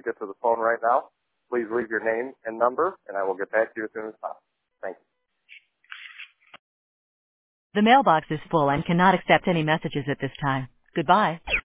get to the phone right now. Please leave your name and number, and I will get back to you as soon as possible. Thank you. The mailbox is full and cannot accept any messages at this time. Goodbye.